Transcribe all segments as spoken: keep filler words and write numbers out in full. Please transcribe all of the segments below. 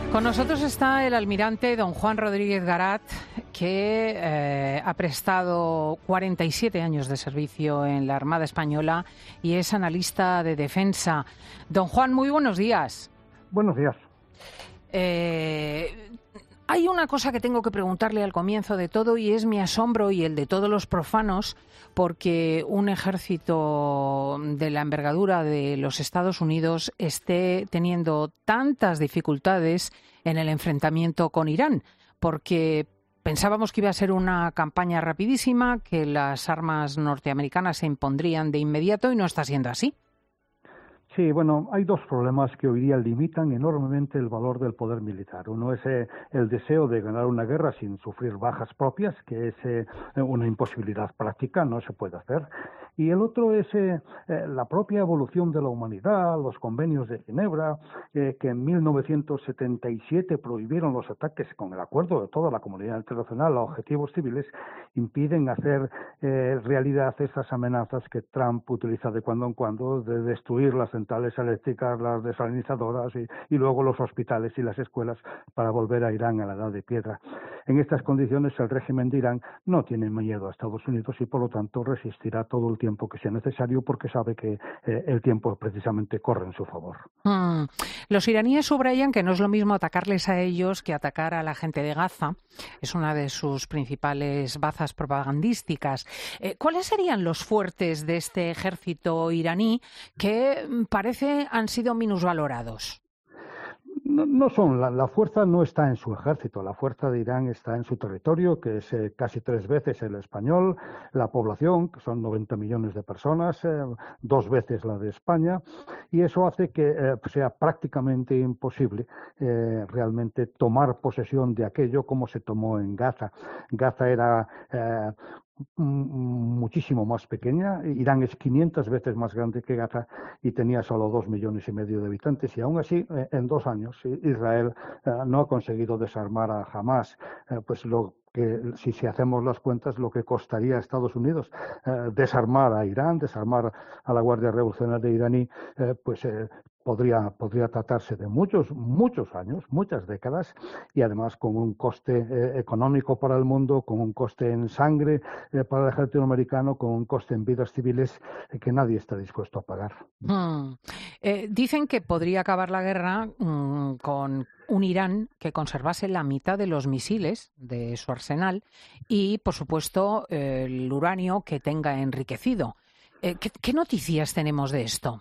Con nosotros está el almirante don Juan Rodríguez Garat, que eh, ha prestado cuarenta y siete años de servicio en la Armada Española y es analista de defensa. Don Juan, muy buenos días. Buenos días. Eh, hay una cosa que tengo que preguntarle al comienzo de todo y es mi asombro y el de todos los profanos porque un ejército de la envergadura de los Estados Unidos esté teniendo tantas dificultades en el enfrentamiento con Irán, porque pensábamos que iba a ser una campaña rapidísima, que las armas norteamericanas se impondrían de inmediato y no está siendo así. Sí, bueno, hay dos problemas que hoy día limitan enormemente el valor del poder militar. Uno es eh, el deseo de ganar una guerra sin sufrir bajas propias, que es eh, una imposibilidad práctica, no se puede hacer. Y el otro es eh, eh, la propia evolución de la humanidad, los convenios de Ginebra, eh, que en mil novecientos setenta y siete prohibieron los ataques con el acuerdo de toda la comunidad internacional a objetivos civiles, impiden hacer eh, realidad esas amenazas que Trump utiliza de cuando en cuando de destruir las centrales eléctricas, las desalinizadoras y, y luego los hospitales y las escuelas para volver a Irán a la edad de piedra. En estas condiciones el régimen de Irán no tiene miedo a Estados Unidos y por lo tanto resistirá todo el tiempo que sea necesario porque sabe que eh, el tiempo precisamente corre en su favor. Mm. Los iraníes subrayan que no es lo mismo atacarles a ellos que atacar a la gente de Gaza. Es una de sus principales bazas propagandísticas. Eh, ¿Cuáles serían los fuertes de este ejército iraní que parece han sido minusvalorados? No, no son, la, la fuerza no está en su ejército, la fuerza de Irán está en su territorio, que es eh, casi tres veces el español, la población, que son noventa millones de personas, eh, dos veces la de España, y eso hace que eh, sea prácticamente imposible eh, realmente tomar posesión de aquello como se tomó en Gaza. Gaza era eh, muchísimo más pequeña. Irán es quinientas veces más grande que Gaza y tenía solo dos millones y medio de habitantes y aún así en dos años Israel eh, no ha conseguido desarmar a Hamás, eh, pues lo que si, si hacemos las cuentas lo que costaría a Estados Unidos eh, desarmar a Irán, desarmar a la Guardia Revolucionaria iraní, eh, pues eh, Podría, podría tratarse de muchos, muchos años, muchas décadas, y además con un coste eh, económico para el mundo, con un coste en sangre eh, para el ejército americano, con un coste en vidas civiles eh, que nadie está dispuesto a pagar. Hmm. Eh, dicen que podría acabar la guerra mmm, con un Irán que conservase la mitad de los misiles de su arsenal y, por supuesto, eh, el uranio que tenga enriquecido. Eh, ¿qué, ¿Qué noticias tenemos de esto?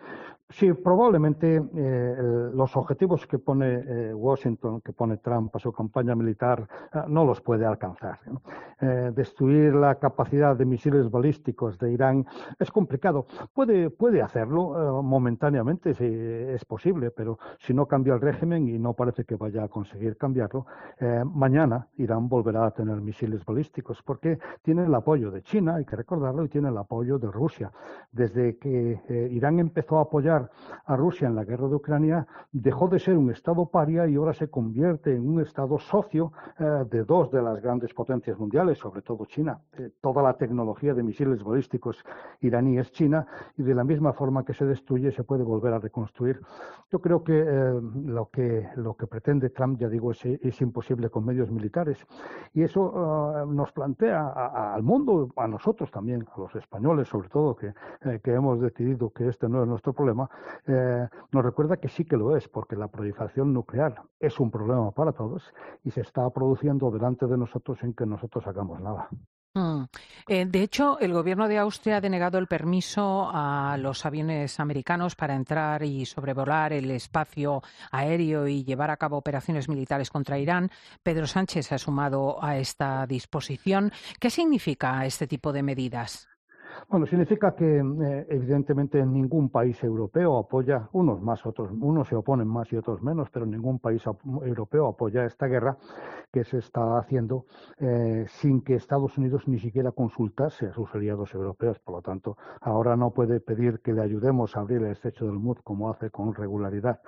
Sí, probablemente eh, los objetivos que pone eh, Washington, que pone Trump a su campaña militar, eh, no los puede alcanzar. ¿no? Eh, destruir la capacidad de misiles balísticos de Irán es complicado. Puede, puede hacerlo eh, momentáneamente, si es posible, pero si no cambia el régimen, y no parece que vaya a conseguir cambiarlo, eh, mañana Irán volverá a tener misiles balísticos, porque tiene el apoyo de China, hay que recordarlo, y tiene el apoyo de Rusia. Desde que eh, Irán empezó a apoyar a Rusia en la guerra de Ucrania, dejó de ser un Estado paria y ahora se convierte en un Estado socio eh, de dos de las grandes potencias mundiales, sobre todo China. Eh, toda la tecnología de misiles balísticos iraní es China y de la misma forma que se destruye se puede volver a reconstruir. Yo creo que, eh, lo, que lo que pretende Trump, ya digo, es, es imposible con medios militares. Y eso uh, nos plantea a, a, al mundo, a nosotros también, a los españoles sobre todo, que, eh, que hemos decidido que este no es nuestro problema, Eh, nos recuerda que sí que lo es, porque la proliferación nuclear es un problema para todos y se está produciendo delante de nosotros sin que nosotros hagamos nada. Mm. Eh, de hecho, el gobierno de Austria ha denegado el permiso a los aviones americanos para entrar y sobrevolar el espacio aéreo y llevar a cabo operaciones militares contra Irán. Pedro Sánchez se ha sumado a esta disposición. ¿Qué significa este tipo de medidas? Bueno, significa que eh, evidentemente ningún país europeo apoya, unos más, otros, unos se oponen más y otros menos, pero ningún país ap europeo apoya esta guerra que se está haciendo eh, sin que Estados Unidos ni siquiera consultase a sus aliados europeos. Por lo tanto, ahora no puede pedir que le ayudemos a abrir el estrecho del Hormuz como hace con regularidad.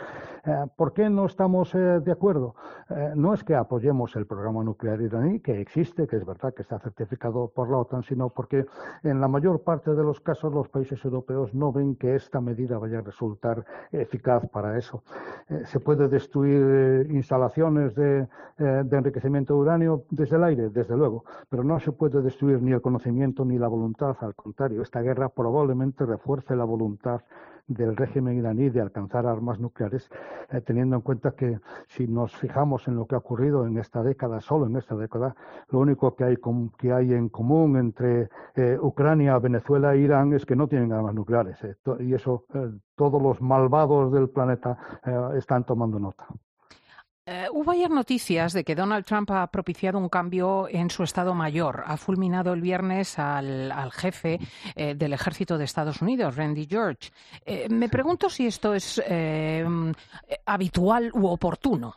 Eh, ¿Por qué no estamos eh, de acuerdo? Eh, no es que apoyemos el programa nuclear iraní, que existe, que es verdad que está certificado por la OTAN, sino porque en la mayor parte de los casos los países europeos no ven que esta medida vaya a resultar eficaz para eso. Eh, se puede destruir eh, instalaciones de, eh, de enriquecimiento de uranio desde el aire, desde luego, pero no se puede destruir ni el conocimiento ni la voluntad. Al contrario, esta guerra probablemente refuerce la voluntad del régimen iraní de alcanzar armas nucleares, eh, teniendo en cuenta que si nos fijamos en lo que ha ocurrido en esta década, solo en esta década, lo único que hay, com que hay en común entre eh, Ucrania, Venezuela e Irán es que no tienen armas nucleares. Eh, y eso eh, todos los malvados del planeta eh, están tomando nota. Eh, hubo ayer noticias de que Donald Trump ha propiciado un cambio en su Estado Mayor. Ha fulminado el viernes al, al jefe eh, del Ejército de Estados Unidos, Randy George. Eh, me pregunto si esto es eh, habitual u oportuno.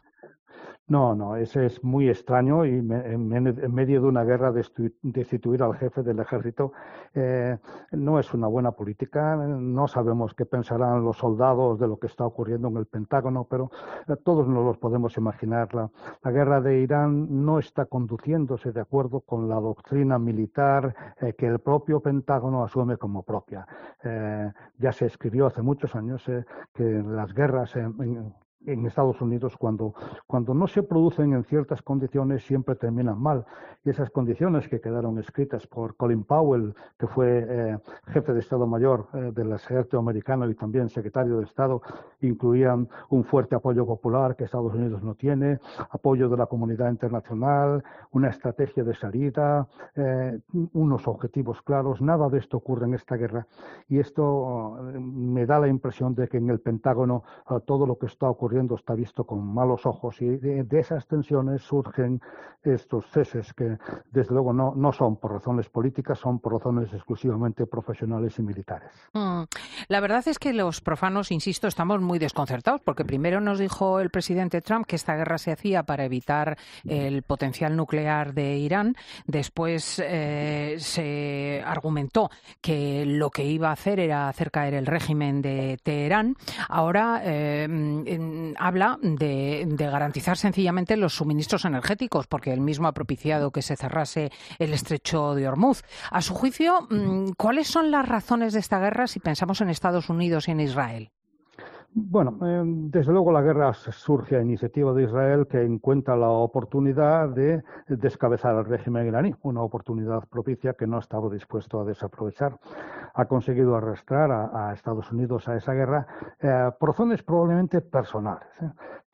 No, no, ese es muy extraño y me, en, en medio de una guerra destituir al jefe del ejército eh, no es una buena política. No sabemos qué pensarán los soldados de lo que está ocurriendo en el Pentágono, pero eh, todos nos los podemos imaginar. La, la guerra de Irán no está conduciéndose de acuerdo con la doctrina militar eh, que el propio Pentágono asume como propia. Eh, ya se escribió hace muchos años eh, que las guerras en, en en Estados Unidos, cuando, cuando no se producen en ciertas condiciones, siempre terminan mal. Y esas condiciones que quedaron escritas por Colin Powell, que fue eh, jefe de Estado Mayor eh, del ejército americano y también secretario de Estado, incluían un fuerte apoyo popular que Estados Unidos no tiene, apoyo de la comunidad internacional, una estrategia de salida, eh, unos objetivos claros. Nada de esto ocurre en esta guerra. Y esto eh, me da la impresión de que en el Pentágono eh, todo lo que está ocurriendo está visto con malos ojos, y de, de esas tensiones surgen estos ceses que desde luego no, no son por razones políticas, son por razones exclusivamente profesionales y militares. Mm. La verdad es que los profanos, insisto, estamos muy desconcertados porque primero nos dijo el presidente Trump que esta guerra se hacía para evitar el potencial nuclear de Irán, después eh, se argumentó que lo que iba a hacer era hacer caer el régimen de Teherán, ahora eh, en, habla de, de garantizar sencillamente los suministros energéticos, porque él mismo ha propiciado que se cerrase el estrecho de Hormuz. A su juicio, ¿cuáles son las razones de esta guerra si pensamos en Estados Unidos y en Israel? Bueno, eh, desde luego la guerra surge a iniciativa de Israel, que encuentra la oportunidad de descabezar al régimen iraní, una oportunidad propicia que no ha estado dispuesto a desaprovechar. Ha conseguido arrastrar a, a Estados Unidos a esa guerra eh, por razones probablemente personales. ¿eh?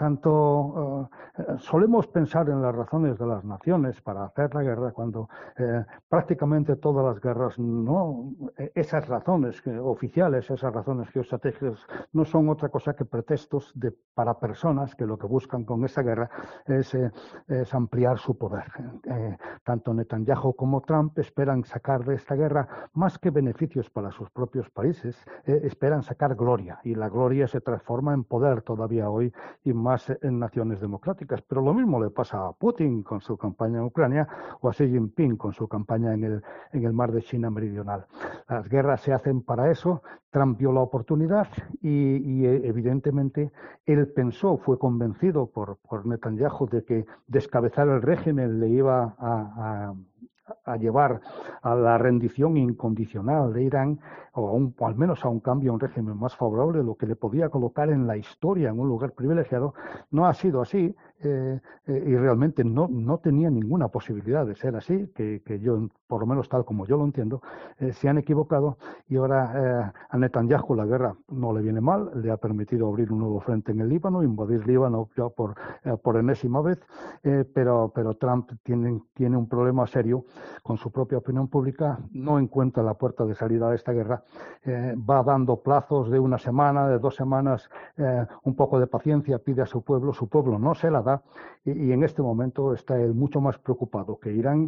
Tanto eh, solemos pensar en las razones de las naciones para hacer la guerra cuando eh, prácticamente todas las guerras, no, esas razones que, oficiales, esas razones geoestratégicas, no son otra cosa que pretextos de, para personas que lo que buscan con esa guerra es, eh, es ampliar su poder. Eh, tanto Netanyahu como Trump esperan sacar de esta guerra más que beneficios para sus propios países, eh, esperan sacar gloria, y la gloria se transforma en poder todavía hoy y más en naciones democráticas. Pero lo mismo le pasa a Putin con su campaña en Ucrania o a Xi Jinping con su campaña en el, en el mar de China Meridional. Las guerras se hacen para eso. Trump vio la oportunidad y, y evidentemente él pensó, fue convencido por, por Netanyahu de que descabezar el régimen le iba a, a, a llevar a la rendición incondicional de Irán, o, a un, o al menos a un cambio a un régimen más favorable, lo que le podía colocar en la historia en un lugar privilegiado. No ha sido así. Eh, eh, y realmente no, no tenía ninguna posibilidad de ser así, que, que yo, por lo menos tal como yo lo entiendo, eh, se han equivocado, y ahora eh, a Netanyahu la guerra no le viene mal, le ha permitido abrir un nuevo frente en el Líbano, invadir Líbano ya por, eh, por enésima vez, eh, pero, pero Trump tiene, tiene un problema serio con su propia opinión pública, no encuentra la puerta de salida de esta guerra, eh, va dando plazos de una semana, de dos semanas, eh, un poco de paciencia, pide a su pueblo, su pueblo no se la da, y, y en este momento está él mucho más preocupado que Irán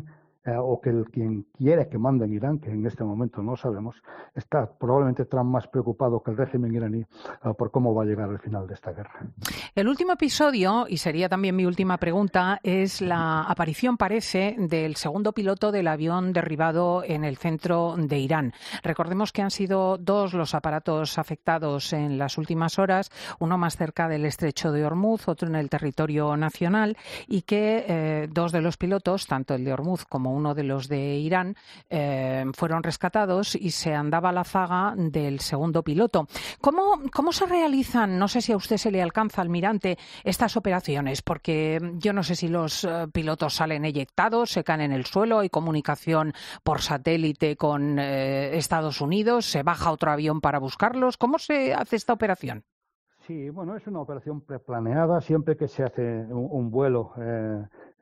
eh, o que el, quien quiere que mande en Irán, que en este momento no sabemos, está probablemente Trump más preocupado que el régimen iraní uh, por cómo va a llegar el final de esta guerra. El último episodio, y sería también mi última pregunta, es la aparición, parece, del segundo piloto del avión derribado en el centro de Irán. Recordemos que han sido dos los aparatos afectados en las últimas horas, uno más cerca del estrecho de Hormuz, otro en el territorio nacional, y que eh, dos de los pilotos, tanto el de Hormuz como uno de los de Irán, eh, fueron rescatados y se andaba la zaga del segundo piloto. ¿Cómo, cómo se realizan, no sé si a usted se le alcanza, almirante, estas operaciones? Porque yo no sé si los eh, pilotos salen eyectados, se caen en el suelo, hay comunicación por satélite con eh, Estados Unidos, se baja otro avión para buscarlos. ¿Cómo se hace esta operación? Sí, bueno, es una operación preplaneada. Siempre que se hace un, un vuelo eh,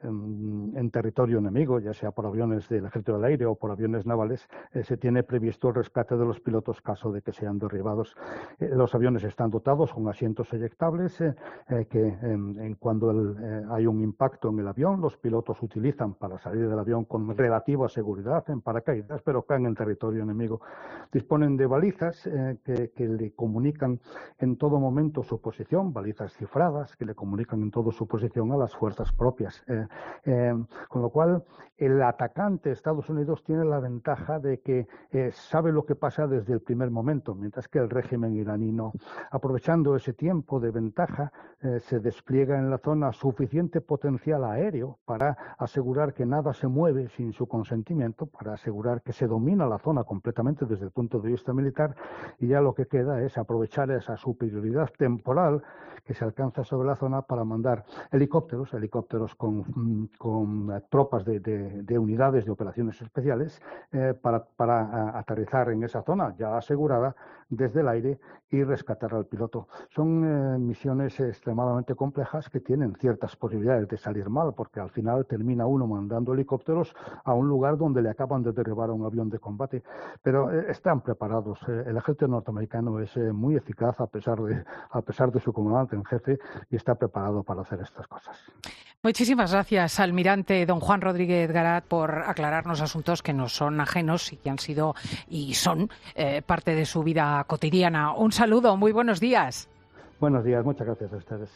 en, en territorio enemigo, ya sea por aviones del Ejército del Aire o por aviones navales, eh, se tiene previsto el rescate de los pilotos caso de que sean derribados. Eh, los aviones están dotados con asientos eyectables eh, eh, que en, en cuando el, eh, hay un impacto en el avión, los pilotos utilizan para salir del avión con relativa seguridad en paracaídas, pero caen en territorio enemigo. Disponen de balizas eh, que, que le comunican en todo momento su posición, balizas cifradas que le comunican en todo su posición a las fuerzas propias. Eh, eh, con lo cual, el atacante Estados Unidos tiene la ventaja de que eh, sabe lo que pasa desde el primer momento, mientras que el régimen iraní no. Aprovechando ese tiempo de ventaja, eh, se despliega en la zona suficiente potencial aéreo para asegurar que nada se mueve sin su consentimiento, para asegurar que se domina la zona completamente desde el punto de vista militar, y ya lo que queda es aprovechar esa superioridad temporal que se alcanza sobre la zona para mandar helicópteros, helicópteros con, con tropas de, de, de unidades de operaciones especiales eh, para, para aterrizar en esa zona ya asegurada desde el aire y rescatar al piloto. Son eh, misiones extremadamente complejas que tienen ciertas posibilidades de salir mal, porque al final termina uno mandando helicópteros a un lugar donde le acaban de derribar a un avión de combate, pero eh, están preparados. Eh, el ejército norteamericano es eh, muy eficaz a pesar de a pesar de su comandante en jefe, y está preparado para hacer estas cosas. Muchísimas gracias, almirante don Juan Rodríguez Garat, por aclararnos asuntos que nos son ajenos y que han sido y son eh, parte de su vida cotidiana. Un saludo, muy buenos días. Buenos días, muchas gracias a ustedes.